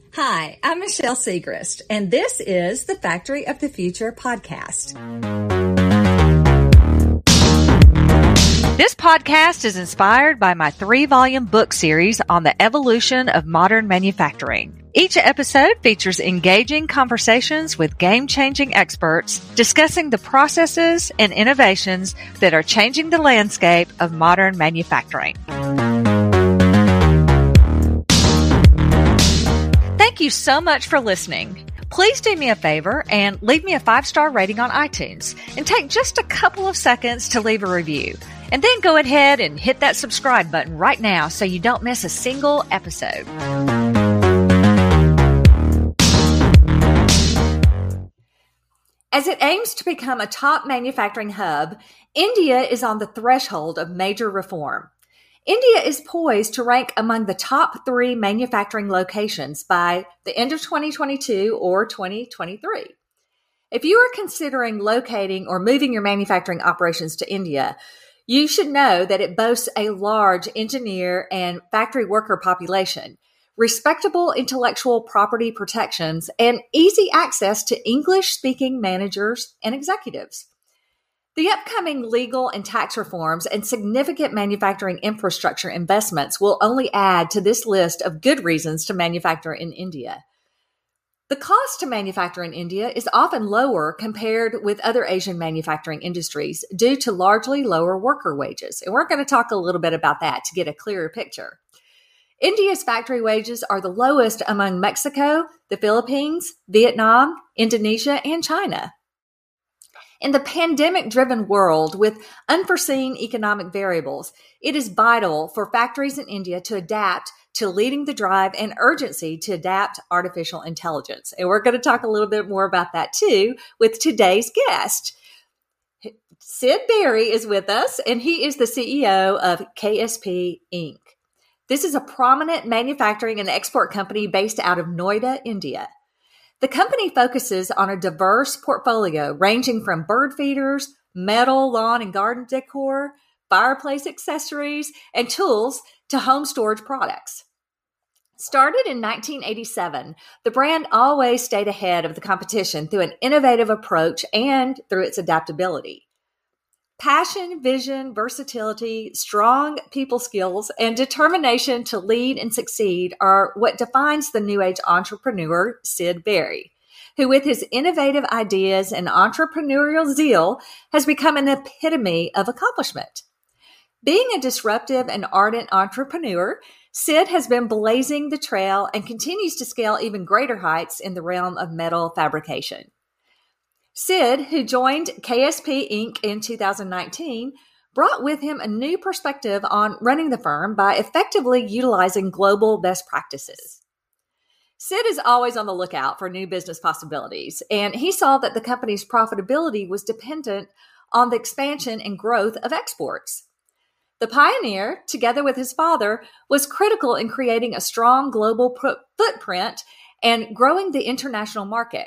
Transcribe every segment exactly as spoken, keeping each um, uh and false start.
Hi, I'm Michelle Segrist, and this is the Factory of the Future podcast. This podcast is inspired by my three-volume book series on the evolution of modern manufacturing. Each episode features engaging conversations with game-changing experts discussing the processes and innovations that are changing the landscape of modern manufacturing. Thank you so much for listening. Please do me a favor and leave me a five-star rating on iTunes and take just a couple of seconds to leave a review. And then go ahead and hit that subscribe button right now so you don't miss a single episode. As it aims to become a top manufacturing hub, India is on the threshold of major reform. India is poised to rank among the top three manufacturing locations by the end of twenty twenty-two or twenty twenty-three. If you are considering locating or moving your manufacturing operations to India, you should know that it boasts a large engineer and factory worker population, respectable intellectual property protections, and easy access to English-speaking managers and executives. The upcoming legal and tax reforms and significant manufacturing infrastructure investments will only add to this list of good reasons to manufacture in India. The cost to manufacture in India is often lower compared with other Asian manufacturing industries due to largely lower worker wages. And we're going to talk a little bit about that to get a clearer picture. India's factory wages are the lowest among Mexico, the Philippines, Vietnam, Indonesia, and China. In the pandemic-driven world with unforeseen economic variables, it is vital for factories in India to adapt to leading the drive and urgency to adapt artificial intelligence. And we're going to talk a little bit more about that too with today's guest. Sid Berry is with us, and he is the C E O of K S P Incorporated. This is a prominent manufacturing and export company based out of Noida, India. The company focuses on a diverse portfolio ranging from bird feeders, metal, lawn and garden decor, fireplace accessories, and tools to home storage products. Started in nineteen eighty-seven, the brand always stayed ahead of the competition through an innovative approach and through its adaptability. Passion, vision, versatility, strong people skills, and determination to lead and succeed are what defines the new age entrepreneur, Sid Berry, who with his innovative ideas and entrepreneurial zeal has become an epitome of accomplishment. Being a disruptive and ardent entrepreneur, Sid has been blazing the trail and continues to scale even greater heights in the realm of metal fabrication. Sid, who joined K S P Incorporated in two thousand nineteen, brought with him a new perspective on running the firm by effectively utilizing global best practices. Sid is always on the lookout for new business possibilities, and he saw that the company's profitability was dependent on the expansion and growth of exports. The pioneer, together with his father, was critical in creating a strong global footprint and growing the international market.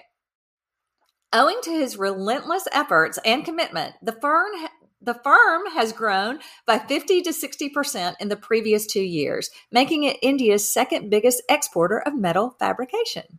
Owing to his relentless efforts and commitment, the firm, the firm has grown by fifty to sixty percent in the previous two years, making it India's second biggest exporter of metal fabrication.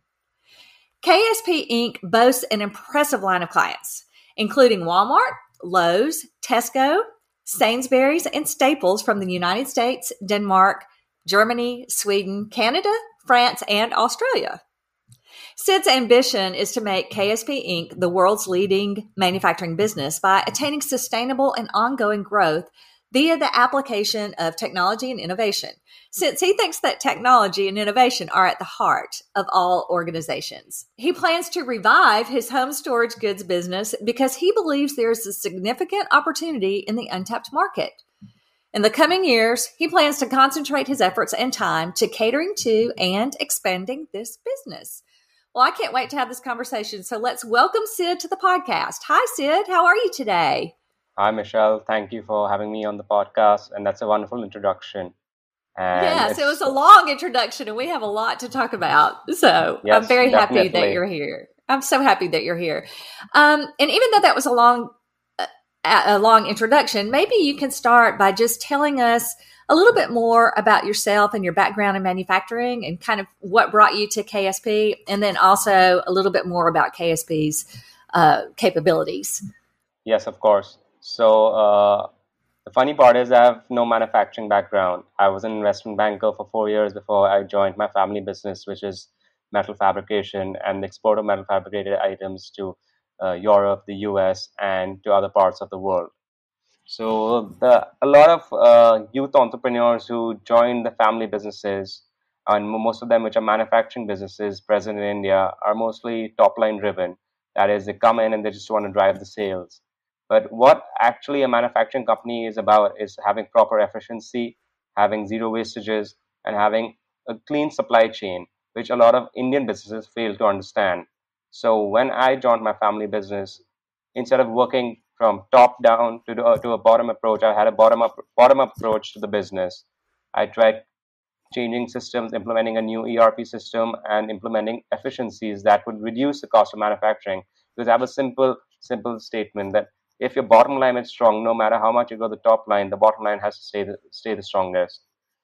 K S P Incorporated boasts an impressive line of clients, including Walmart, Lowe's, Tesco, Sainsbury's, and Staples from the United States, Denmark, Germany, Sweden, Canada, France, and Australia. Sid's ambition is to make K S P Incorporated the world's leading manufacturing business by attaining sustainable and ongoing growth via the application of technology and innovation, since he thinks that technology and innovation are at the heart of all organizations. He plans to revive his home storage goods business because he believes there is a significant opportunity in the untapped market. In the coming years, he plans to concentrate his efforts and time to catering to and expanding this business. Well, I can't wait to have this conversation. So let's welcome Sid to the podcast. Hi, Sid. How are you today? Hi, Michelle. Thank you for having me on the podcast. And that's a wonderful introduction. And yes, it was a long introduction and we have a lot to talk about. So yes, I'm very definitely. happy that you're here. I'm so happy that you're here. Um, and even though that was a long, uh, a long introduction, maybe you can start by just telling us a little bit more about yourself and your background in manufacturing and kind of what brought you to K S P, and then also a little bit more about K S P's uh, capabilities? Yes, of course. So uh, the funny part is I have no manufacturing background. I was an investment banker for four years before I joined my family business, which is metal fabrication and the export of metal fabricated items to uh, Europe, the U S, and to other parts of the world. So the, a lot of uh, youth entrepreneurs who join the family businesses, and most of them which are manufacturing businesses present in India, are mostly top line driven. That is, they come in and they just want to drive the sales. But what actually a manufacturing company is about is having proper efficiency, having zero wastages, and having a clean supply chain, which a lot of Indian businesses fail to understand. So when I joined my family business, instead of working from top down to, the, to a bottom approach, I had a bottom up bottom up approach to the business. I tried changing systems, implementing a new E R P system, and implementing efficiencies that would reduce the cost of manufacturing. Because I have a simple simple statement that if your bottom line is strong, no matter how much you go the top line, the bottom line has to stay the, stay the strongest.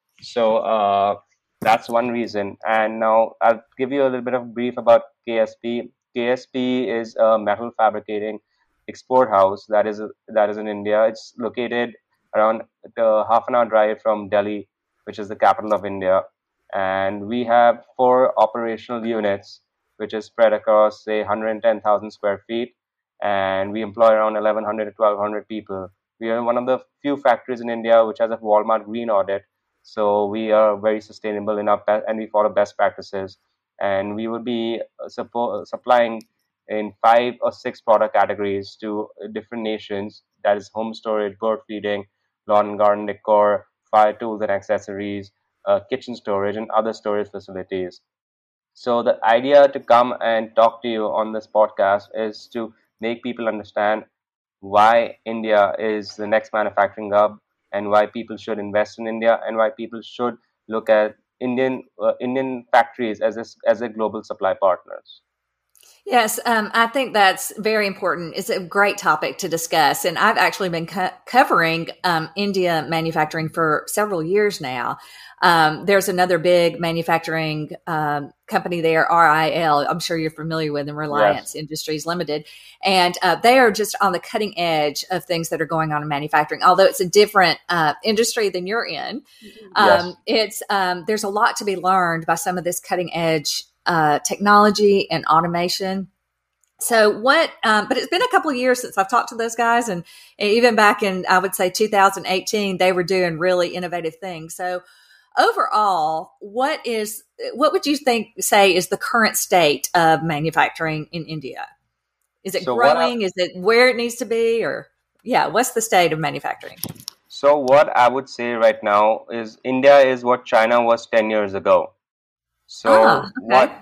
So uh, that's one reason. And now I'll give you a little bit of brief about K S P. K S P is a metal fabricating export house that is that is in India. It's located around the half an hour drive from Delhi, which is the capital of India. And we have four operational units, which is spread across, say, one hundred ten thousand square feet. And we employ around eleven hundred to twelve hundred people. We are one of the few factories in India which has a Walmart Green Audit. So we are very sustainable in our, and we follow best practices. And we will be suppo- supplying in five or six product categories to different nations. That is home storage, bird feeding, lawn and garden decor, fire tools and accessories, uh, kitchen storage, and other storage facilities. So the idea to come and talk to you on this podcast is to make people understand why India is the next manufacturing hub, and why people should invest in India, and why people should look at Indian uh, Indian factories as a, as a global supply partners. Yes, um, I think that's very important. It's a great topic to discuss. And I've actually been co- covering um, India manufacturing for several years now. Um, there's another big manufacturing um, company there, R I L. I'm sure you're familiar with them, Reliance yes. Industries Limited. And uh, they are just on the cutting edge of things that are going on in manufacturing. Although it's a different uh, industry than you're in, um, yes. it's um, there's a lot to be learned by some of this cutting edge uh, technology and automation. So what, um, but it's been a couple of years since I've talked to those guys. And even back in, I would say two thousand eighteen, they were doing really innovative things. So overall, what is, what would you think, say is the current state of manufacturing in India? Is it so growing? I, is it where it needs to be? Or yeah, what's the state of manufacturing? So what I would say right now is India is what China was ten years ago. So ah, okay. what,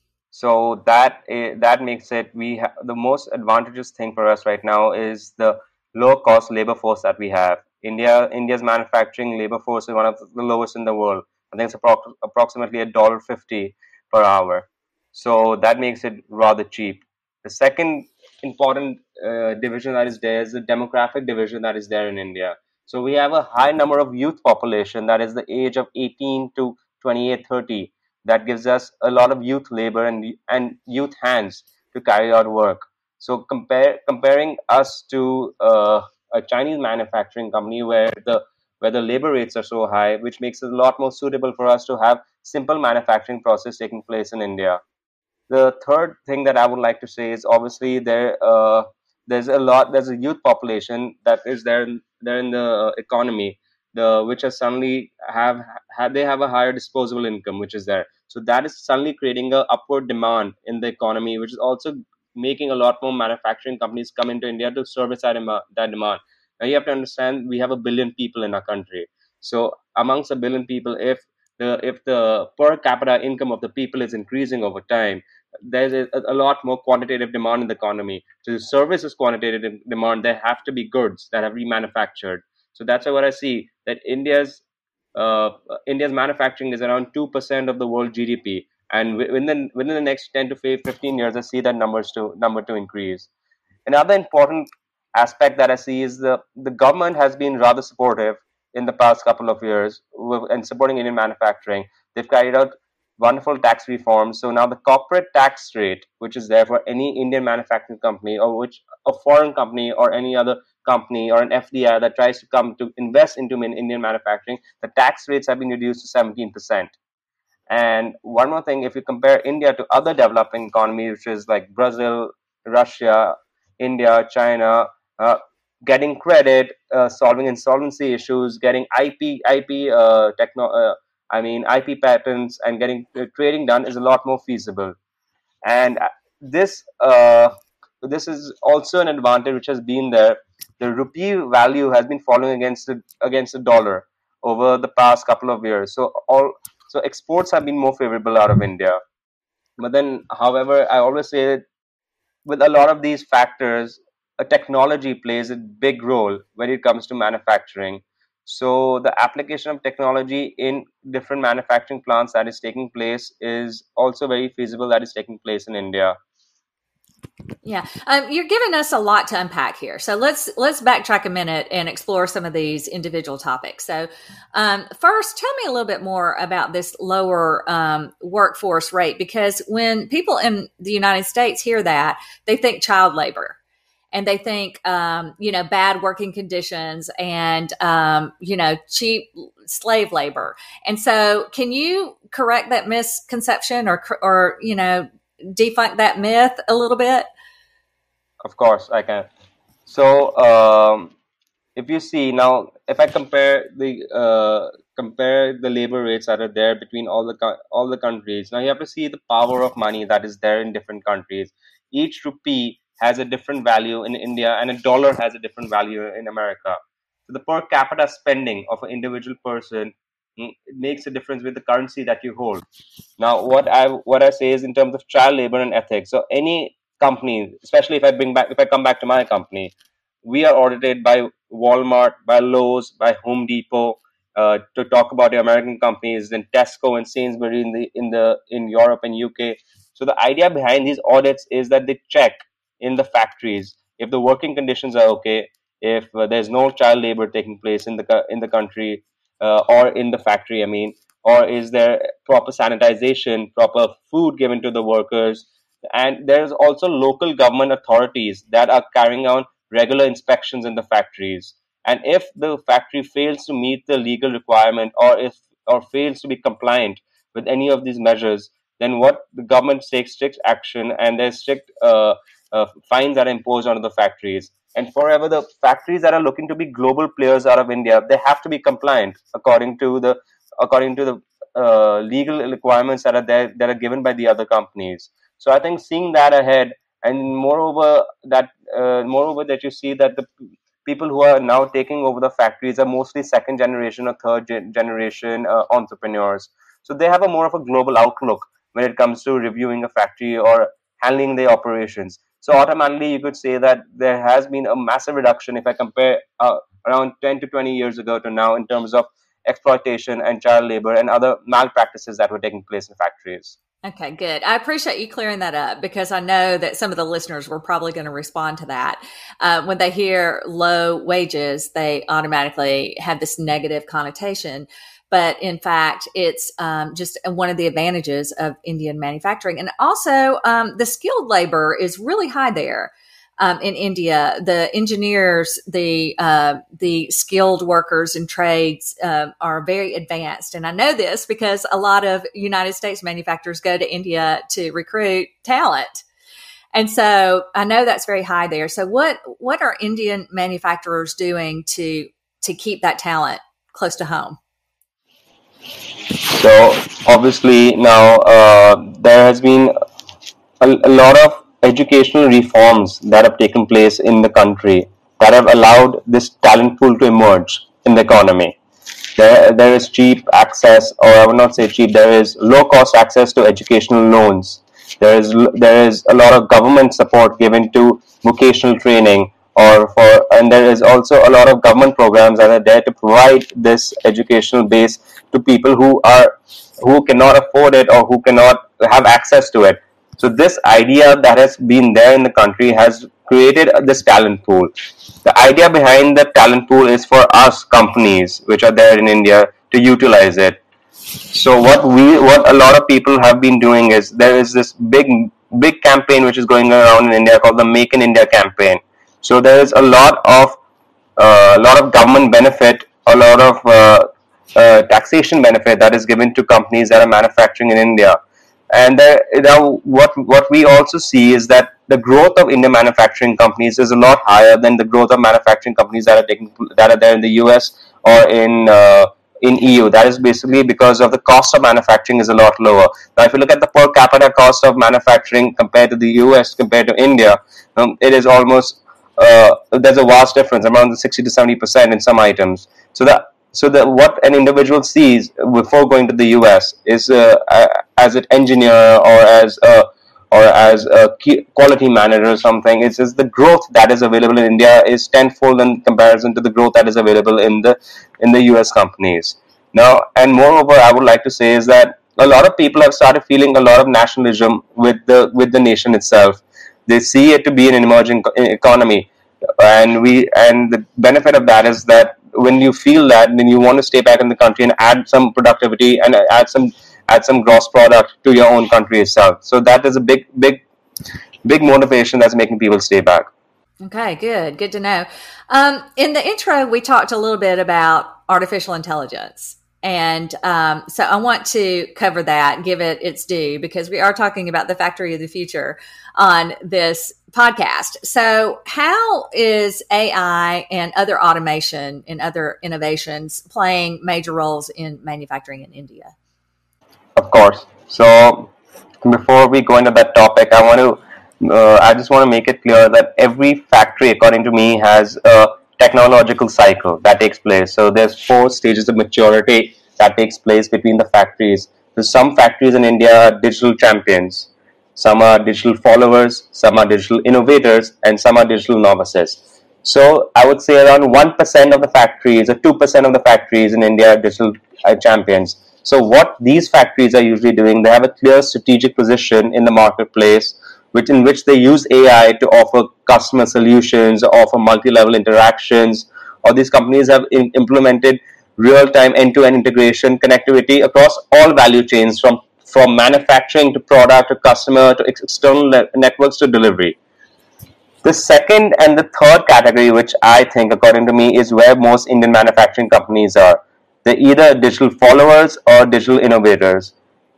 so that that makes it, we ha- the most advantageous thing for us right now is the low cost labor force that we have. India India's manufacturing labor force is one of the lowest in the world. I think it's appro- approximately a dollar fifty per hour. So that makes it rather cheap. The second important uh, division that is there is the demographic division that is there in India. So we have a high number of youth population, that is the age of eighteen to twenty-eight, thirty. That gives us a lot of youth labor and and youth hands to carry out work. So compare comparing us to uh, a Chinese manufacturing company where the where the labor rates are so high, which makes it a lot more suitable for us to have simple manufacturing process taking place in India. The third thing that I would like to say is obviously there uh, there's a lot there's a youth population that is there there in the economy, the which has suddenly have, have they have a higher disposable income, which is there. So that is suddenly creating a upward demand in the economy, which is also making a lot more manufacturing companies come into India to service that, em- that demand. Now you have to understand we have a billion people in our country. So amongst a billion people, if the if the per capita income of the people is increasing over time, there's a, a lot more quantitative demand in the economy. So the service is quantitative demand. There have to be goods that have remanufactured. So that's what I see, that India's uh, India's manufacturing is around two percent of the world G D P, and within the, within the next ten to fifteen years, I see that numbers to number to increase. Another important aspect that I see is the the government has been rather supportive in the past couple of years and supporting Indian manufacturing. They've carried out wonderful tax reforms. So now the corporate tax rate, which is there for any Indian manufacturing company or which a foreign company or any other company or an F D I that tries to come to invest into Indian manufacturing, the tax rates have been reduced to seventeen percent. And one more thing, if you compare India to other developing economies, which is like Brazil, Russia, India, China, uh, getting credit, uh, solving insolvency issues, getting I P, I P, uh, techno, uh, I mean I P patents, and getting uh, trading done is a lot more feasible. And this, uh, this is also an advantage which has been there. The rupee value has been falling against the against the dollar over the past couple of years. So all so exports have been more favorable out of India. But then, however, I always say that with a lot of these factors, a technology plays a big role when it comes to manufacturing. So the application of technology in different manufacturing plants that is taking place is also very feasible that is taking place in India. Yeah, um, you're giving us a lot to unpack here. So let's let's backtrack a minute and explore some of these individual topics. So um, first, tell me a little bit more about this lower um, workforce rate, because when people in the United States hear that, they think child labor. And they think, um, you know, bad working conditions and, um, you know, cheap slave labor. And so can you correct that misconception or, or, you know, debunk that myth a little bit? Of course, I can. So um, if you see now, if I compare the uh, compare the labor rates that are there between all the all the countries, now you have to see the power of money that is there in different countries. Each rupee has a different value in India, and a dollar has a different value in America. So the per capita spending of an individual person, it makes a difference with the currency that you hold. Now, what I what I say is in terms of child labor and ethics. So any company, especially if I bring back if I come back to my company, we are audited by Walmart, by Lowe's, by Home Depot. Uh, to talk about the American companies, then Tesco and Sainsbury in the in the in Europe and U K. So the idea behind these audits is that they check in the factories if the working conditions are okay, if uh, there's no child labor taking place in the in the country uh, or in the factory, I mean, or is there proper sanitization, proper food given to the workers. And there's also local government authorities that are carrying out regular inspections in the factories. And if the factory fails to meet the legal requirement, or if or fails to be compliant with any of these measures, then what the government takes strict action, and there's strict uh, uh, fines that are imposed onto the factories. And forever, the factories that are looking to be global players out of India, they have to be compliant according to the according to the uh, legal requirements that are there that are given by the other companies. So I think seeing that ahead, and moreover that uh, moreover that you see that the people who are now taking over the factories are mostly second generation or third gen- generation uh, entrepreneurs. So they have a more of a global outlook when it comes to reviewing a factory or handling the operations. So automatically you could say that there has been a massive reduction if I compare uh, around ten to twenty years ago to now in terms of exploitation and child labor and other malpractices that were taking place in factories. Okay, good. I appreciate you clearing that up, because I know that some of the listeners were probably going to respond to that. Uh, when they hear low wages, they automatically have this negative connotation. But in fact, it's um, just one of the advantages of Indian manufacturing. And also, um, the skilled labor is really high there. Um, in India, the engineers, the uh, the skilled workers and trades uh, are very advanced. And I know this because a lot of United States manufacturers go to India to recruit talent. And so I know that's very high there. So what what are Indian manufacturers doing to to keep that talent close to home? So obviously now uh, there has been a, a lot of educational reforms that have taken place in the country that have allowed this talent pool to emerge in the economy. There, there is cheap access, or I would not say cheap, there is low cost access to educational loans. There is there is a lot of government support given to vocational training, or for and there is also a lot of government programs that are there to provide this educational base to people who are who cannot afford it or who cannot have access to it. So this idea that has been there in the country has created this talent pool. The idea behind the talent pool is for us companies which are there in India to utilize it. So what we, what a lot of people have been doing is there is this big, big campaign which is going around in India called the Make in India campaign. So there is a lot of, a uh, lot of government benefit, a lot of uh, uh, taxation benefit that is given to companies that are manufacturing in India. And there, now what what we also see is that the growth of Indian manufacturing companies is a lot higher than the growth of manufacturing companies that are taking that are there in the U S or in uh, in E U. That is basically because of the cost of manufacturing is a lot lower. Now, if you look at the per capita cost of manufacturing compared to the U S compared to India, um, it is almost uh, there's a vast difference, around sixty to seventy percent in some items. So that so that what an individual sees before going to the U S is uh, as an engineer or as a or as a quality manager or something. It's just the growth that is available in India is tenfold in comparison to the growth that is available in the in the U S companies. Now, and moreover, I would like to say is that a lot of people have started feeling a lot of nationalism with the with the nation itself. They see it to be an emerging economy, and we and the benefit of that is that when you feel that, then you want to stay back in the country and add some productivity and add some add some gross product to your own country itself. So that is a big, big, big motivation that's making people stay back. Okay, good. Good to know. Um, in the intro, we talked a little bit about artificial intelligence. And um, so I want to cover that, give it its due, because we are talking about the factory of the future on this podcast. So how is A I and other automation and other innovations playing major roles in manufacturing in India? Of course. So before we go into that topic, I want to, uh, I just want to make it clear that every factory, according to me, has a technological cycle that takes place. So there's four stages of maturity that takes place between the factories. So some factories in India are digital champions, some are digital followers, some are digital innovators, and some are digital novices. So I would say around one percent of the factories or two percent of the factories in India are digital uh, champions. So what these factories are usually doing, they have a clear strategic position in the marketplace, which in which they use A I to offer customer solutions, offer multi-level interactions, or these companies have in, implemented real-time end-to-end integration connectivity across all value chains, from, from manufacturing to product to customer to ex- external ne- networks to delivery. The second and the third category, which I think, according to me, is where most Indian manufacturing companies are. They're either digital followers or digital innovators.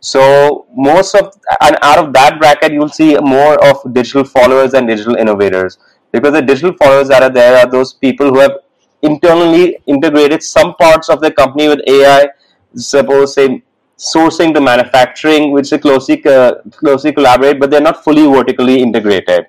So most of, and out of that bracket, you'll see more of digital followers and digital innovators, because the digital followers that are there are those people who have internally integrated some parts of their company with A I, suppose say sourcing to manufacturing, which they closely, uh, closely collaborate, but they're not fully vertically integrated.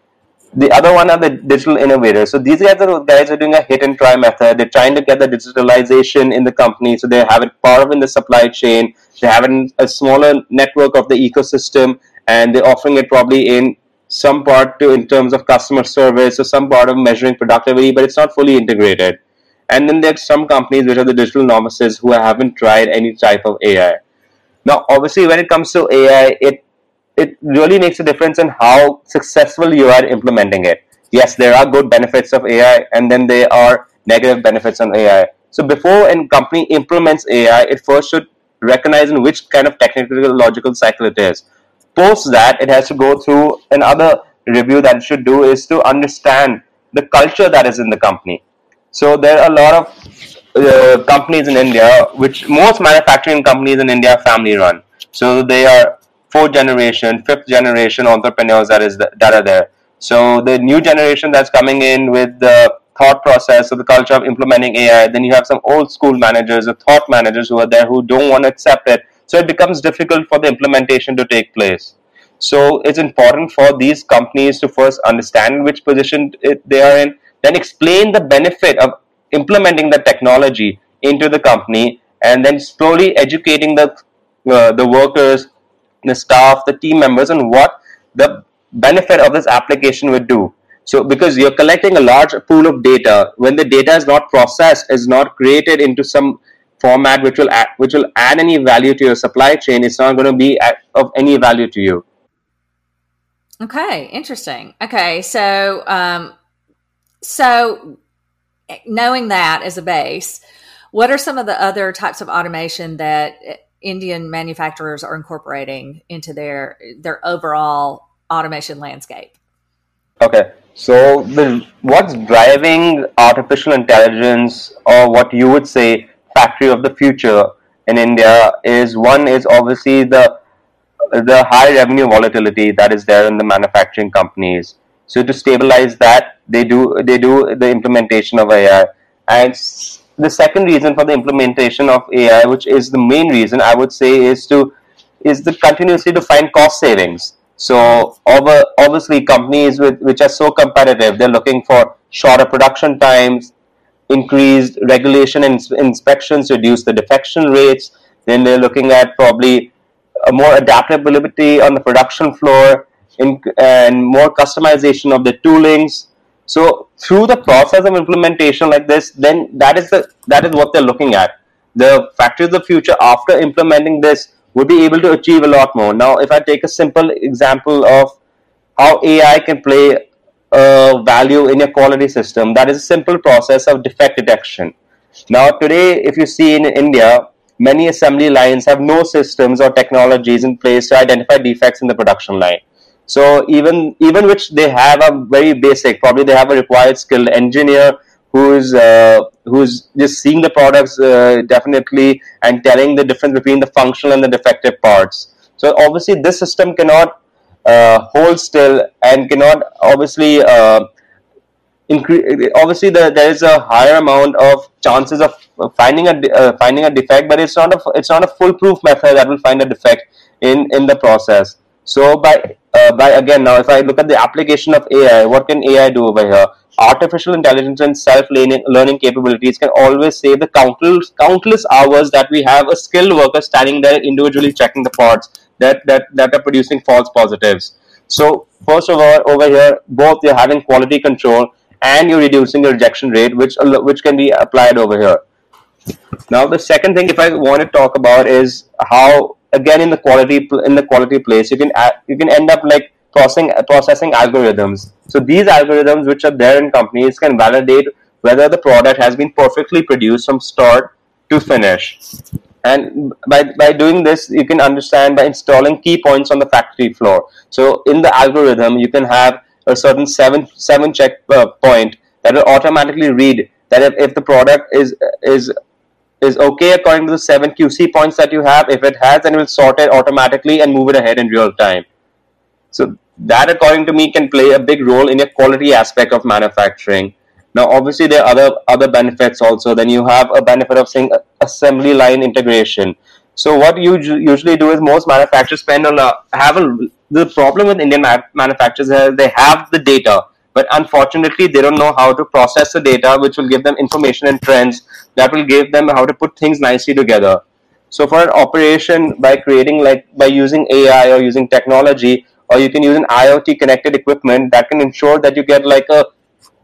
The other one are the digital innovators. So these guys are guys are doing a hit and try method. They're trying to get the digitalization in the company, so they have it part of in the supply chain. They have it a smaller network of the ecosystem, and they're offering it probably in some part to in terms of customer service or some part of measuring productivity, but it's not fully integrated. And then there's some companies which are the digital novices who haven't tried any type of A I. Now, obviously, when it comes to A I, it it really makes a difference in how successful you are implementing it. Yes, there are good benefits of A I, and then there are negative benefits on A I. So before a company implements A I, it first should recognize in which kind of technical logical cycle it is. Post that, it has to go through another review that it should do is to understand the culture that is in the company. So there are a lot of uh, companies in India, which most manufacturing companies in India are family run. So they are fourth generation, fifth generation entrepreneurs that is the, that are there. So the new generation that's coming in with the thought process of the culture of implementing A I, then you have some old school managers or thought managers who are there who don't want to accept it. So it becomes difficult for the implementation to take place. So it's important for these companies to first understand which position it, they are in, then explain the benefit of implementing the technology into the company, and then slowly educating the uh, the workers, the staff, the team members, and what the benefit of this application would do. So because you're collecting a large pool of data, when the data is not processed, is not created into some format which will add, which will add any value to your supply chain, it's not going to be at, of any value to you. Okay, interesting. Okay, so um, so knowing that as a base, what are some of the other types of automation that Indian manufacturers are incorporating into their their overall automation landscape? Okay, so the what's driving artificial intelligence, or what you would say factory of the future in India, is one is obviously the the high revenue volatility that is there in the manufacturing companies. So to stabilize that, they do they do the implementation of A I. And the second reason for the implementation of A I, which is the main reason I would say, is to is the continuously to find cost savings. So obviously companies with which are so competitive, they're looking for shorter production times, increased regulation and inspections, reduce the defection rates. Then they're looking at probably a more adaptability on the production floor, in, and more customization of the toolings. So through the process of implementation like this, then that is the that is what they're looking at. The factory of the future, after implementing this, would be able to achieve a lot more. Now, if I take a simple example of how A I can play a value in your quality system, that is a simple process of defect detection. Now, today, if you see in India, many assembly lines have no systems or technologies in place to identify defects in the production line. So even even which they have a very basic, probably they have a required skilled engineer who's uh, who's just seeing the products uh, definitely and telling the difference between the functional and the defective parts. So obviously this system cannot uh, hold still and cannot obviously uh, increase. Obviously the, there is a higher amount of chances of finding a uh, finding a defect, but it's not a it's not a foolproof method that will find a defect in in the process. So by uh, by again, now if I look at the application of A I, what can A I do over here? Artificial intelligence and self-learning learning capabilities can always save the countless countless hours that we have a skilled worker standing there individually checking the parts that that that are producing false positives. So first of all, over here, both you're having quality control and you're reducing your rejection rate, which which can be applied over here. Now, the second thing, if I want to talk about, is how again in the quality in the quality place, you can add, you can end up like processing processing algorithms. So these algorithms, which are there in companies, can validate whether the product has been perfectly produced from start to finish. And by by doing this, you can understand by installing key points on the factory floor. So in the algorithm, you can have a certain seven seven check uh, point that will automatically read that if, if the product is is is okay according to the seven Q C points that you have. If it has, then it will sort it automatically and move it ahead in real time. So that, according to me, can play a big role in your quality aspect of manufacturing. Now, obviously, there are other other benefits also. Then you have a benefit of saying assembly line integration. So what you usually do is most manufacturers spend on a, have a the problem with Indian manufacturers is they have the data, but unfortunately they don't know how to process the data, which will give them information and trends that will give them how to put things nicely together. So for an operation, by creating like by using A I or using technology, or you can use an IoT connected equipment that can ensure that you get like a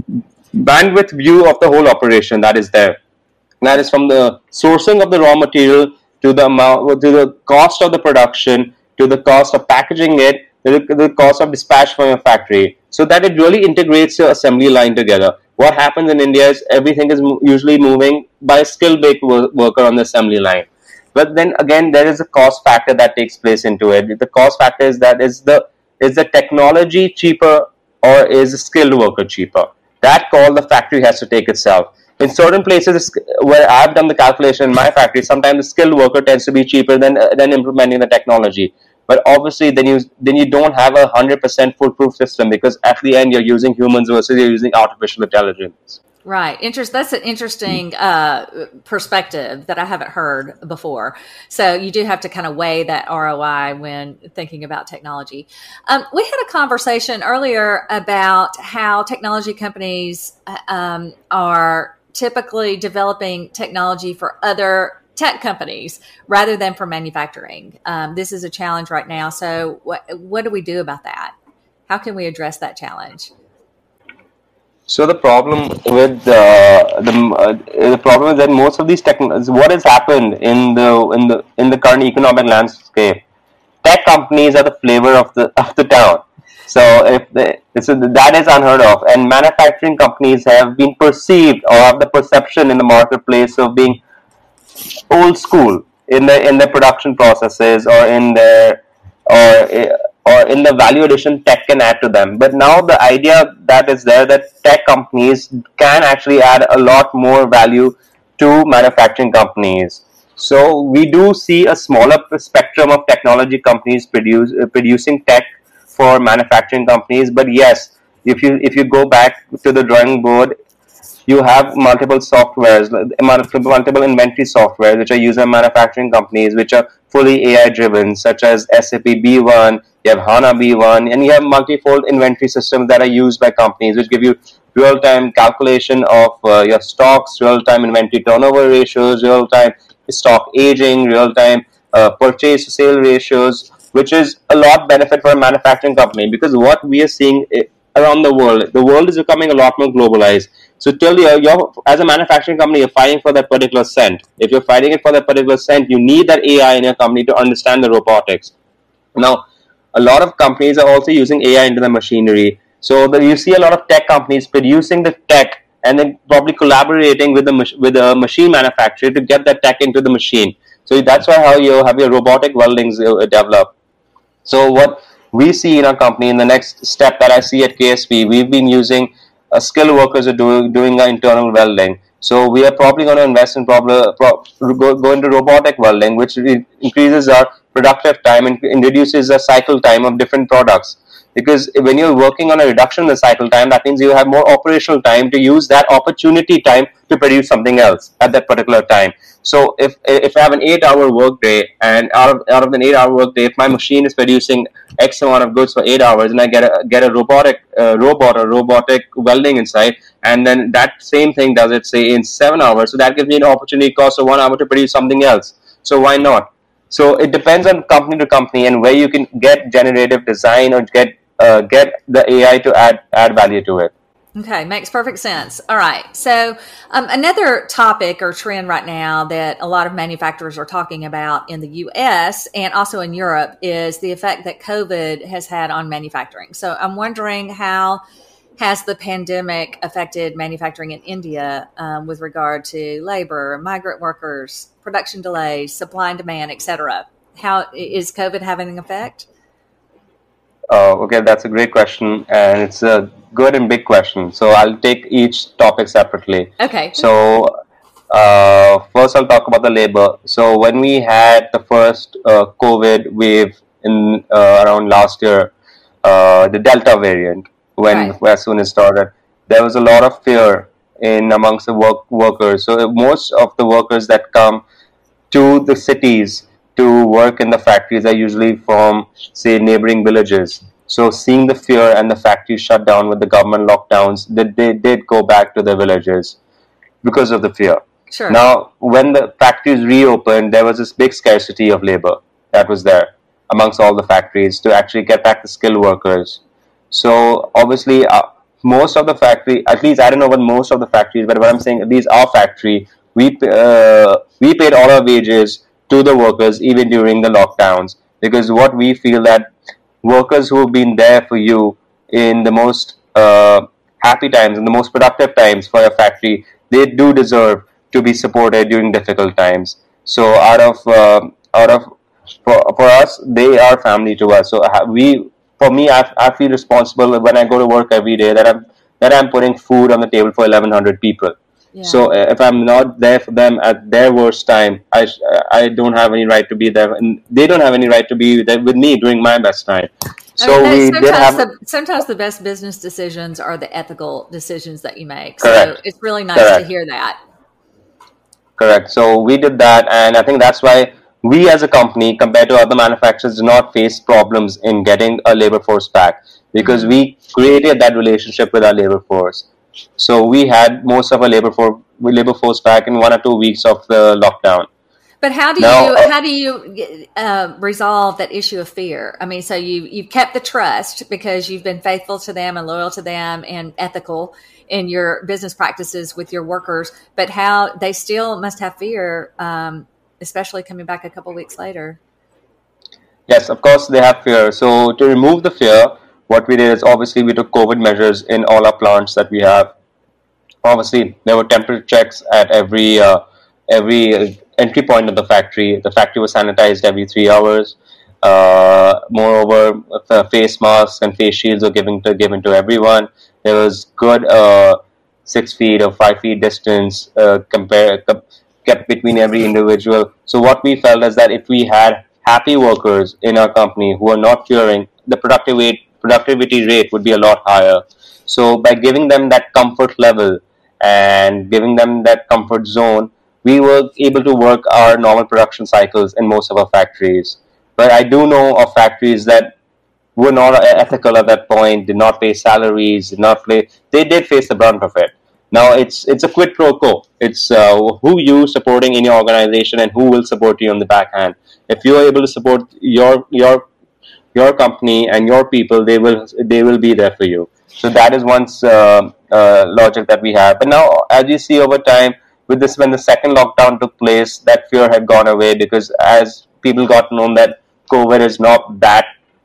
bandwidth view of the whole operation that is there. And that is from the sourcing of the raw material to the amount, to the cost of the production, to the cost of packaging it, to the, the cost of dispatch from your factory, so that it really integrates your assembly line together. What happens in India is everything is usually moving by a skilled worker on the assembly line. But then again, there is a cost factor that takes place into it. The cost factor is that is the is the technology cheaper or is the skilled worker cheaper? That call the factory has to take itself. In certain places where I've done the calculation in my factory, sometimes the skilled worker tends to be cheaper than than implementing the technology. But obviously, then you then you don't have a hundred percent foolproof system, because at the end you're using humans versus you're using artificial intelligence. Right. Interest. That's an interesting uh, perspective that I haven't heard before. So you do have to kind of weigh that R O I when thinking about technology. Um, we had a conversation earlier about how technology companies um, are typically developing technology for other tech companies rather than for manufacturing. Um, this is a challenge right now. So what what do we do about that? How can we address that challenge? So the problem with uh, the uh, the problem is that most of these technologies, what has happened in the in the in the current economic landscape, tech companies are the flavor of the of the town. So if the, so that is unheard of, and manufacturing companies have been perceived or have the perception in the marketplace of being old school in the in the production processes or in their or or in the value addition tech can add to them. But now the idea that is there that tech companies can actually add a lot more value to manufacturing companies. So we do see a smaller spectrum of technology companies produce uh, producing tech for manufacturing companies. But yes, if you if you go back to the drawing board, you have multiple softwares, multiple inventory software which are used by manufacturing companies, which are fully A I driven, such as S A P B one, you have HANA B one, and you have multifold inventory systems that are used by companies, which give you real-time calculation of uh, your stocks, real-time inventory turnover ratios, real-time stock aging, real-time uh, purchase to sale ratios, which is a lot benefit for a manufacturing company, because what we are seeing around the world, the world is becoming a lot more globalized. So till you're, you're, as a manufacturing company, you're fighting for that particular cent. If you're fighting it for that particular cent, you need that A I in your company to understand the robotics. Now, a lot of companies are also using A I into the machinery. So the, you see a lot of tech companies producing the tech and then probably collaborating with the with a machine manufacturer to get that tech into the machine. So that's why how you have your robotic weldings develop. So what we see in our company, in the next step that I see at K S P, we've been using uh, skilled workers are doing doing our internal welding. So we are probably going to invest in probably pro, go, go into robotic welding, which increases our productive time and, and reduces the cycle time of different products. Because when you're working on a reduction in the cycle time, that means you have more operational time to use that opportunity time to produce something else at that particular time. So if if I have an eight-hour workday, and out of out of an eight-hour workday, if my machine is producing X amount of goods for eight hours, and I get a get a robotic uh, robot or robotic welding inside, and then that same thing does it say in seven hours, so that gives me an opportunity cost of one hour to produce something else. So why not? So it depends on company to company and where you can get generative design or get uh, get the A I to add add value to it. Okay, makes perfect sense. All right. So um, another topic or trend right now that a lot of manufacturers are talking about in the U S and also in Europe is the effect that COVID has had on manufacturing. So I'm wondering, how has the pandemic affected manufacturing in India um, with regard to labor, migrant workers, production delays, supply and demand, et cetera? How is COVID having an effect? Uh, okay, that's a great question, and it's a good and big question. So I'll take each topic separately. Okay. So uh, first, I'll talk about the labor. So when we had the first uh, COVID wave in uh, around last year, uh, the Delta variant, when Right. as soon as started, there was a lot of fear in amongst the work workers. So most of the workers that come to the cities to work in the factories are usually from, say, neighboring villages. So seeing the fear and the factories shut down with the government lockdowns, they, they did go back to their villages because of the fear. Sure. Now, when the factories reopened, there was this big scarcity of labor that was there amongst all the factories to actually get back the skilled workers. So obviously, uh, most of the factory, at least I don't know about most of the factories, but what I'm saying, at least our factory, we uh, we paid all our wages to the workers even during the lockdowns, because what we feel that workers who have been there for you in the most uh, happy times and the most productive times for your factory, they do deserve to be supported during difficult times. So out of uh, out of for, for us, they are family to us. So we, for me, I, I feel responsible when I go to work every day that I'm that I'm putting food on the table for eleven hundred people. Yeah. So if I'm not there for them at their worst time, I I don't have any right to be there, and they don't have any right to be there with me during my best time. So I mean, we did sometimes have the, sometimes the best business decisions are the ethical decisions that you make. Correct. So it's really nice Correct. to hear that. Correct. So we did that, and I think that's why we as a company, compared to other manufacturers, do not face problems in getting a labor force back, because Mhm. we created that relationship with our labor force. So we had most of our labor for labor force back in one or two weeks of the lockdown. But how do Now, you uh, how do you uh, resolve that issue of fear? I mean, so you you've kept the trust because you've been faithful to them and loyal to them and ethical in your business practices with your workers. But how they still must have fear, um, especially coming back a couple weeks later. Yes, of course they have fear. So to remove the fear, what we did is obviously we took COVID measures in all our plants that we have. Obviously, there were temperature checks at every uh, every entry point of the factory. The factory was sanitized every three hours. Uh, moreover, uh, face masks and face shields were given to given to everyone. There was good uh, six feet or five feet distance uh, compare, kept between every individual. So what we felt is that if we had happy workers in our company who are not curing, the productivity productivity rate would be a lot higher. So by giving them that comfort level and giving them that comfort zone, we were able to work our normal production cycles in most of our factories. But I do know of factories that were not ethical at that point, did not pay salaries, did not pay. They did face the brunt of it. Now it's it's a quid pro quo. It's uh, who you supporting in your organization and who will support you on the back end. If you are able to support your your your company and your people, they will they will be there for you. So that is one uh, uh, logic that we have. But now, as you see over time, with this, when the second lockdown took place, that fear had gone away because as people got known that COVID is not that,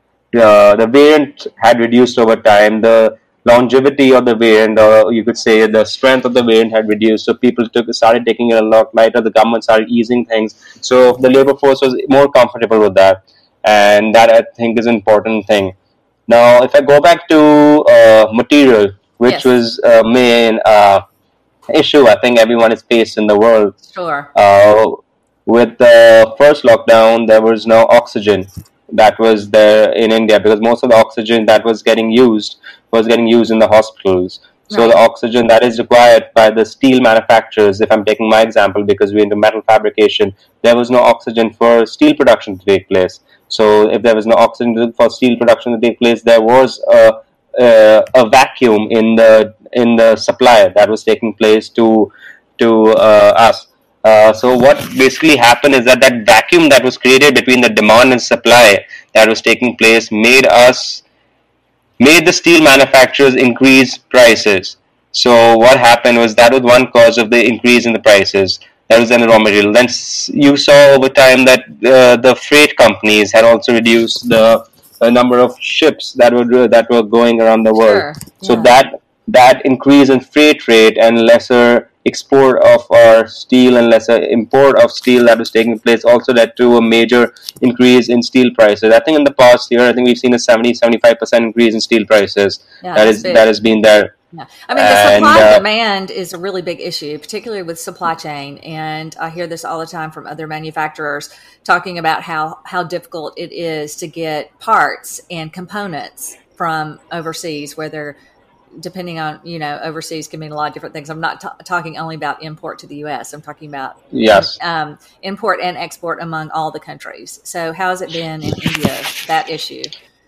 uh, the variant had reduced over time. The longevity of the variant, or you could say the strength of the variant had reduced. So people took started taking it a lot lighter. The government started easing things. So the labor force was more comfortable with that. And that, I think, is an important thing. Now, if I go back to uh, material, which yes. was a main uh, issue I think everyone has faced in the world. Sure. Uh, with the first lockdown, there was no oxygen that was there in India because most of the oxygen that was getting used was getting used in the hospitals. So right. the oxygen that is required by the steel manufacturers, if I'm taking my example, because we're into metal fabrication, there was no oxygen for steel production to take place. So if there was no oxygen for steel production to take place, there was a, a, a vacuum in the in the supply that was taking place to to uh, us. Uh, so what basically happened is that that vacuum that was created between the demand and supply that was taking place made us made the steel manufacturers increase prices. So what happened was that was one cause of the increase in the prices. That was in the raw material. Then you saw over time that uh, the freight companies had also reduced the uh, number of ships that were that were going around the world. Sure. So yeah. that that increase in freight rate and lesser export of our steel and lesser import of steel that was taking place also led to a major increase in steel prices. I think in the past year, I think we've seen a seventy to seventy-five percent increase in steel prices. Yeah, that is big. That has been there. Yeah. I mean, the supply and, uh, demand is a really big issue, particularly with supply chain. And I hear this all the time from other manufacturers talking about how, how difficult it is to get parts and components from overseas, where they're depending on, you know, overseas can mean a lot of different things. I'm not t- talking only about import to the U S. I'm talking about yes. um, import and export among all the countries. So how has it been in India, that issue?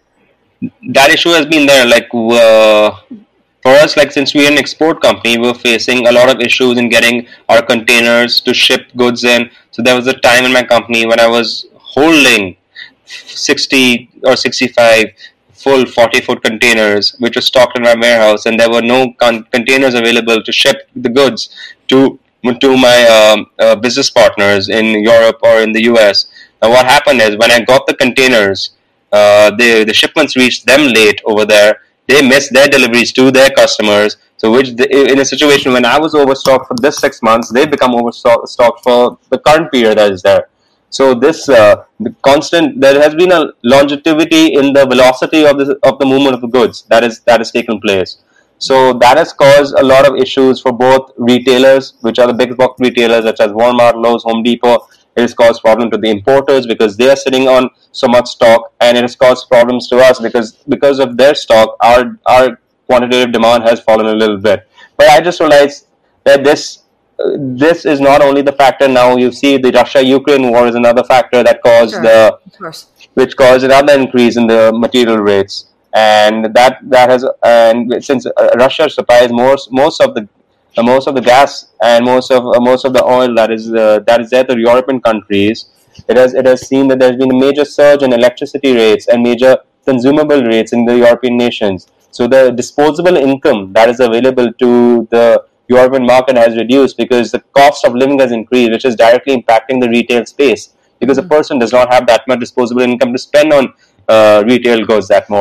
That issue has been there. Like uh, for us, like since we're an export company, we're facing a lot of issues in getting our containers to ship goods in. So there was a time in my company when I was holding sixty or sixty-five full forty-foot containers, which were stocked in my warehouse, and there were no con- containers available to ship the goods to to my um, uh, business partners in Europe or in the U S. Now, what happened is when I got the containers, uh, the the shipments reached them late over there. They missed their deliveries to their customers. So, which the, in a situation when I was overstocked for this six months, they become overstocked for the current period that is there. So this uh, the constant there has been a longevity in the velocity of the of the movement of the goods that is that has taken place. So that has caused a lot of issues for both retailers, which are the big box retailers such as Walmart, Lowe's, Home Depot. It has caused problem to the importers because they are sitting on so much stock, and it has caused problems to us because because of their stock, our our quantitative demand has fallen a little bit. But I just realized that this. This is not only the factor. Now you see the Russia-Ukraine war is another factor that caused sure, the, of course. which caused another increase in the material rates, and that that has and since Russia supplies most most of the uh, most of the gas and most of uh, most of the oil that is uh, that is there to European countries, it has it has seen that there's been a major surge in electricity rates and major consumable rates in the European nations. So the disposable income that is available to the European market has reduced because the cost of living has increased, which is directly impacting the retail space because mm-hmm. a person does not have that much disposable income to spend on uh, retail goods that more.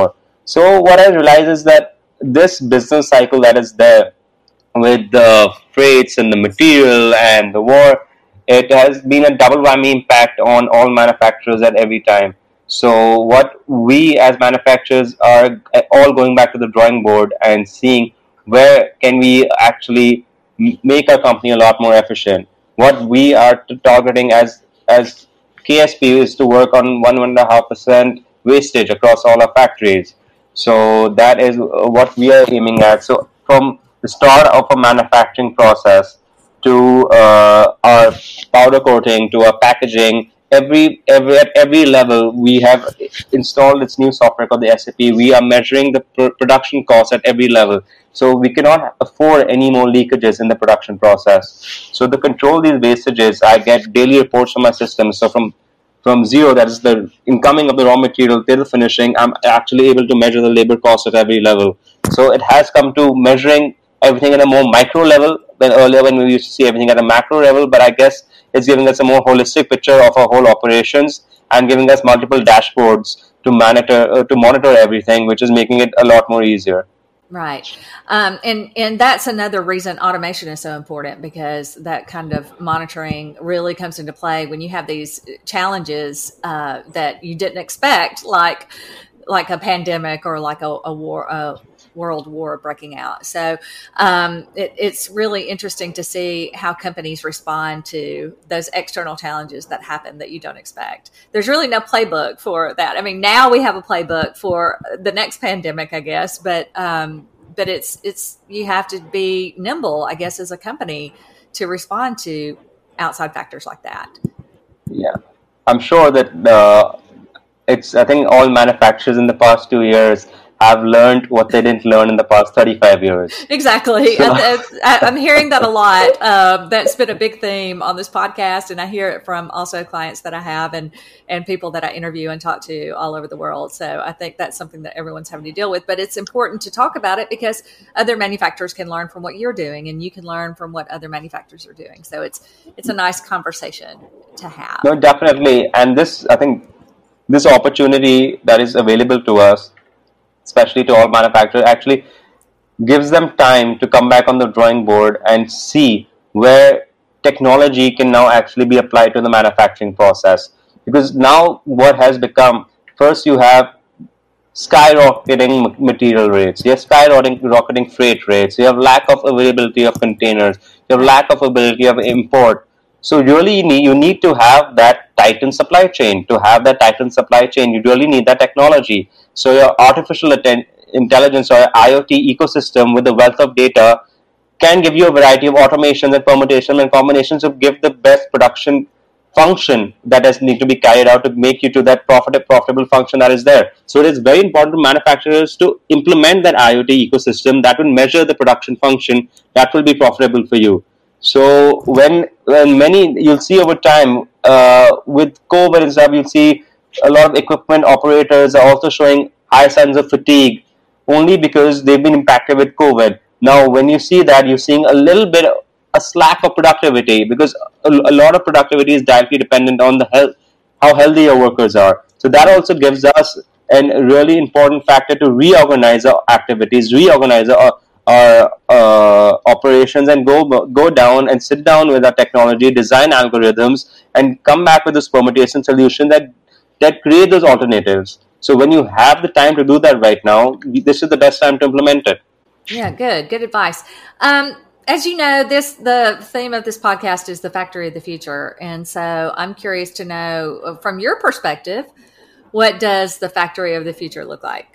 So what I realize is that this business cycle that is there with the freights and the material and the war, it has been a double whammy impact on all manufacturers at every time. So what we as manufacturers are all going back to the drawing board and seeing where can we actually make our company a lot more efficient. What we are targeting as as K S P is to work on one one and a half percent wastage across all our factories. So that is what we are aiming at. So from the start of a manufacturing process to uh, our powder coating to our packaging, every every at every level we have installed this new software called the S A P. We are measuring the pr- production costs at every level. So we cannot afford any more leakages in the production process. So to control these wastages, I get daily reports from my system. So from from zero, that is the incoming of the raw material, till the finishing, I'm actually able to measure the labor cost at every level. So it has come to measuring everything at a more micro level than earlier when we used to see everything at a macro level. But I guess it's giving us a more holistic picture of our whole operations and giving us multiple dashboards to monitor uh, to monitor everything, which is making it a lot more easier. Right. Um, and, and that's another reason automation is so important, because that kind of monitoring really comes into play when you have these challenges uh, that you didn't expect, like like a pandemic or like a, a war, a world war breaking out. So um, it, it's really interesting to see how companies respond to those external challenges that happen that you don't expect. There's really no playbook for that. I mean, now we have a playbook for the next pandemic, I guess, but um, but it's it's you have to be nimble, I guess, as a company to respond to outside factors like that. Yeah, I'm sure that uh, it's. I think all manufacturers in the past two years have learned what they didn't learn in the past thirty-five years. Exactly. So. I, I'm hearing that a lot. Um, that's been a big theme on this podcast, and I hear it from also clients that I have and, and people that I interview and talk to all over the world. So I think that's something that everyone's having to deal with, but it's important to talk about it because other manufacturers can learn from what you're doing, and you can learn from what other manufacturers are doing. So it's it's a nice conversation to have. No, definitely. And this, I think, this opportunity that is available to us, especially to all manufacturers, actually gives them time to come back on the drawing board and see where technology can now actually be applied to the manufacturing process. Because now what has become, first you have skyrocketing material rates, you have skyrocketing freight rates, you have lack of availability of containers, you have lack of ability of import. So really you need, you need to have that tightened supply chain. To have that tightened supply chain, you really need that technology. So your artificial intelligence or IoT ecosystem with the wealth of data can give you a variety of automations and permutations and combinations to give the best production function that has need to be carried out to make you to that profitable, profitable function that is there. So it is very important to manufacturers to implement that IoT ecosystem that will measure the production function that will be profitable for you. So when when many, you'll see over time uh, with COVID and stuff, you'll see a lot of equipment operators are also showing high signs of fatigue only because they've been impacted with COVID. Now, when you see that, you're seeing a little bit of a slack of productivity because a, a lot of productivity is directly dependent on the health, how healthy your workers are. So that also gives us a really important factor to reorganize our activities, reorganize our our uh, operations, and go go down and sit down with our technology, design algorithms, and come back with this permutation solution that that create those alternatives. So when you have the time to do that right now, this is the best time to implement it. Yeah, good, good advice. Um, as you know, this the theme of this podcast is the factory of the future, and so I'm curious to know, from your perspective, what does the factory of the future look like?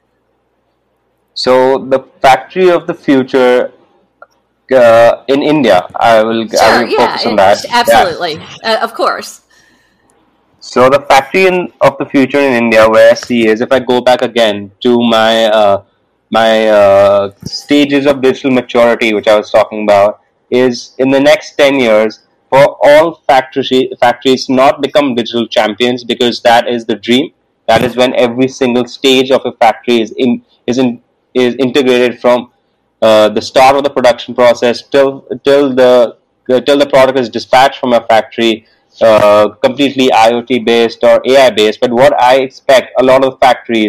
So the factory of the future uh, in India, I will, sure, I will yeah, focus on that. Absolutely, yeah. uh, of course. So the factory in, of the future in India, where I see is, if I go back again to my uh, my uh, stages of digital maturity, which I was talking about, is in the next ten years for all factory factories not become digital champions, because that is the dream. That is when every single stage of a factory is in is in is integrated from uh, the start of the production process till till the uh, till the product is dispatched from a factory, uh, completely IoT based or A I based. But what I expect a lot of factories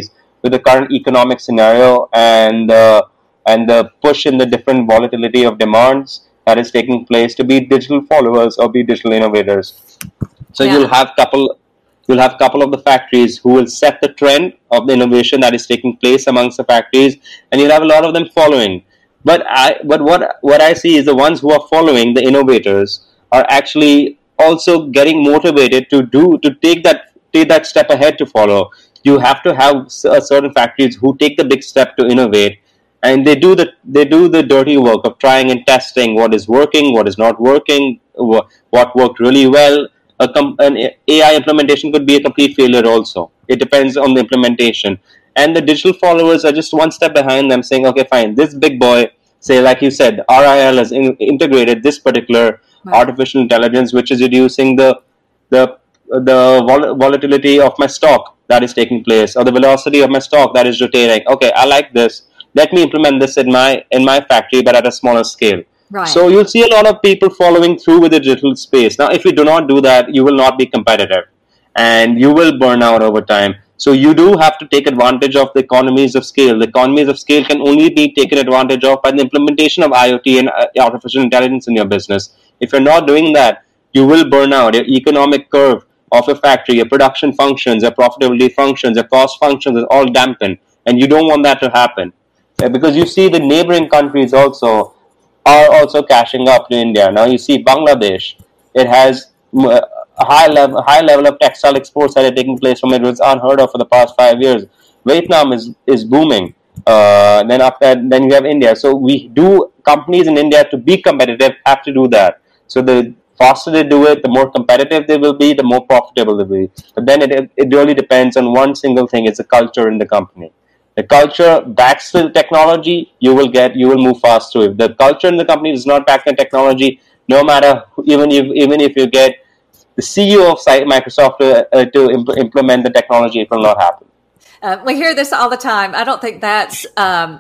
with the current economic scenario and uh, and the push in the different volatility of demands that is taking place, to be digital followers or be digital innovators. So yeah. you'll have couple you'll have couple of the factories who will set the trend of the innovation that is taking place amongst the factories, and you'll have a lot of them following. But I but what what I see is the ones who are following, the innovators, are actually also getting motivated to do to take that take that step ahead to follow. You have to have certain factories who take the big step to innovate, and they do the they do the dirty work of trying and testing what is working, what is not working, what, what worked really well. A com- an A I implementation could be a complete failure also. It depends on the implementation. And the digital followers are just one step behind them, saying, okay, fine, this big boy, say, like you said, R I L has in- integrated this particular right. artificial intelligence, which is reducing the the the vol- volatility of my stock that is taking place, or the velocity of my stock that is rotating. Okay, I like this. Let me implement this in my in my factory, but at a smaller scale. Right. So you'll see a lot of people following through with the digital space. Now, if you do not do that, you will not be competitive, and you will burn out over time. So you do have to take advantage of the economies of scale. The economies of scale can only be taken advantage of by the implementation of IoT and artificial intelligence in your business. If you're not doing that, you will burn out. Your economic curve of your factory, your production functions, your profitability functions, your cost functions is all dampened, and you don't want that to happen. Because you see the neighboring countries also are also catching up to India. Now you see Bangladesh, it has a high level, high level of textile exports that are taking place from it. It was unheard of for the past five years. Vietnam is, is booming. Uh, then after then you have India. So we do, companies in India to be competitive have to do that. So the faster they do it, the more competitive they will be, the more profitable they will be. But then it, it really depends on one single thing, it's the culture in the company. The culture backs the technology, you will get, you will move fast through. If the culture in the company does not back the technology, no matter, even if even if you get the C E O of Microsoft to, uh, to imp- implement the technology, it will not happen. Uh, we hear this all the time. I don't think that's um,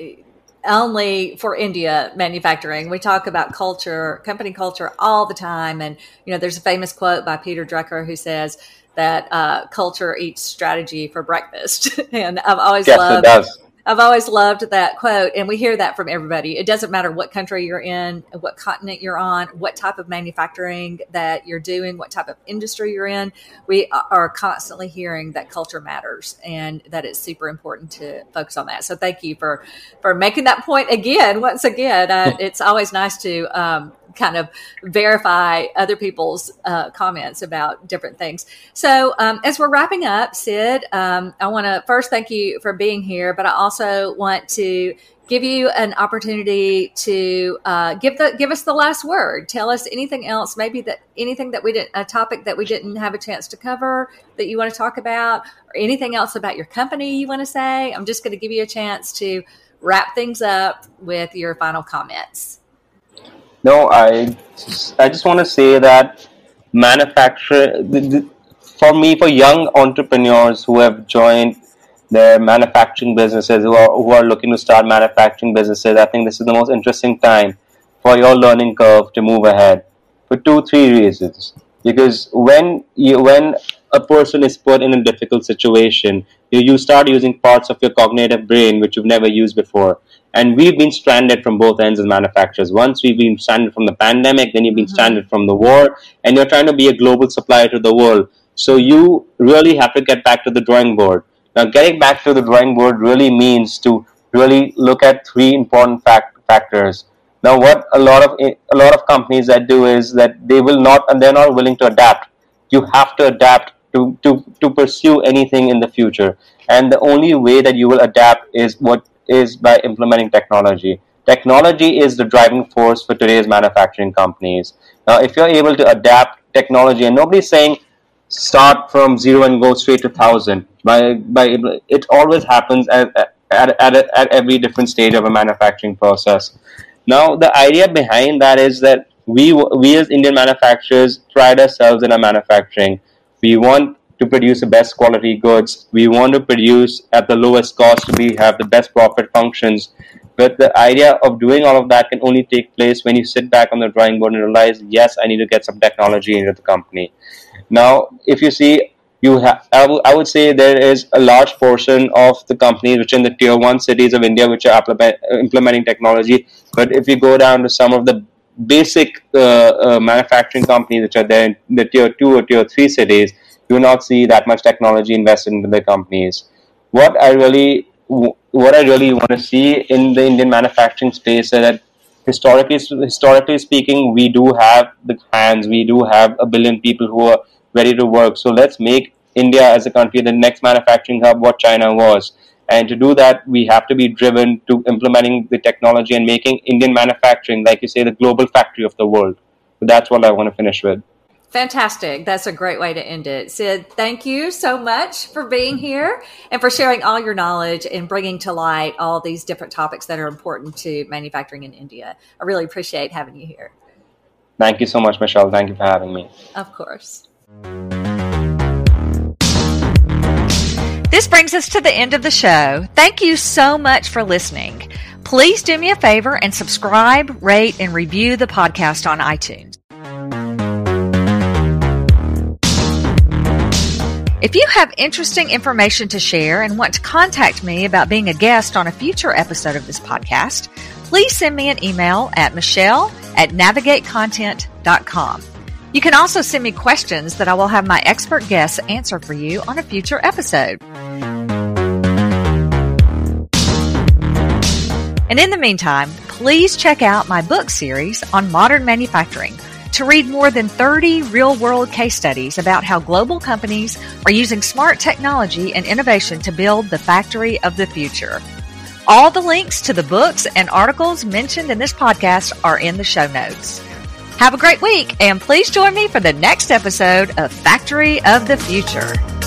only for India manufacturing. We talk about culture, company culture all the time. And, you know, there's a famous quote by Peter Drucker who says that uh, culture eats strategy for breakfast. And I've always yes, loved it does. I've always loved that quote, and we hear that from everybody. It doesn't matter what country you're in, what continent you're on, what type of manufacturing that you're doing, what type of industry you're in. We are constantly hearing that culture matters and that it's super important to focus on that. So thank you for, for making that point again. Once again, uh, it's always nice to um, kind of verify other people's uh, comments about different things. So um, as we're wrapping up, Sid, um, I want to first thank you for being here, but I also want to give you an opportunity to uh, give the give us the last word. Tell us anything else, maybe that anything that we didn't, a topic that we didn't have a chance to cover that you want to talk about, or anything else about your company you want to say. I'm just going to give you a chance to wrap things up with your final comments. No, I just, I just want to say that manufacture, for me, for young entrepreneurs who have joined their manufacturing businesses, who are, who are looking to start manufacturing businesses, I think this is the most interesting time for your learning curve to move ahead for two, three reasons. Because when you, when a person is put in a difficult situation, you, you start using parts of your cognitive brain which you've never used before. And we've been stranded from both ends as manufacturers. Once we've been stranded from the pandemic, then you've been mm-hmm. stranded from the war, and you're trying to be a global supplier to the world. So you really have to get back to the drawing board. Now, getting back to the drawing board really means to really look at three important fact- factors. Now, what a lot of a lot of companies that do is that they will not, and they're not willing to adapt. You have to adapt to, to, to pursue anything in the future. And the only way that you will adapt is what is by implementing technology. Technology is the driving force for today's manufacturing companies. Now, if you're able to adapt technology, and nobody's saying start from zero and go straight to thousand. By by, it always happens at at at, at every different stage of a manufacturing process. Now, the idea behind that is that we we as Indian manufacturers pride ourselves in our manufacturing. We want to produce the best quality goods. We want to produce at the lowest cost. We have the best profit functions. But the idea of doing all of that can only take place when you sit back on the drawing board and realize, yes, I need to get some technology into the company. Now, if you see, you have, I, w- I would say there is a large portion of the companies which are in the tier one cities of India which are implement, implementing technology. But if you go down to some of the basic uh, uh, manufacturing companies which are there in the tier two or tier three cities, you will not see that much technology invested into the companies. What I really, what I really want to see in the Indian manufacturing space is that historically, historically speaking, we do have the hands, we do have a billion people who are ready to work. So let's make India as a country the next manufacturing hub what China was. And to do that, we have to be driven to implementing the technology and making Indian manufacturing, like you say, the global factory of the world. So that's what I want to finish with. Fantastic. That's a great way to end it. Sid, thank you so much for being here and for sharing all your knowledge and bringing to light all these different topics that are important to manufacturing in India. I really appreciate having you here. Thank you so much, Michelle. Thank you for having me. Of course. This brings us to the end of the show. Thank you so much for listening. Please do me a favor and subscribe, rate, and review the podcast on iTunes. If you have interesting information to share and want to contact me about being a guest on a future episode of this podcast, please send me an email at michelle at navigate content dot com. You can also send me questions that I will have my expert guests answer for you on a future episode. And in the meantime, please check out my book series on modern manufacturing to read more than thirty real-world case studies about how global companies are using smart technology and innovation to build the factory of the future. All the links to the books and articles mentioned in this podcast are in the show notes. Have a great week, and please join me for the next episode of Factory of the Future.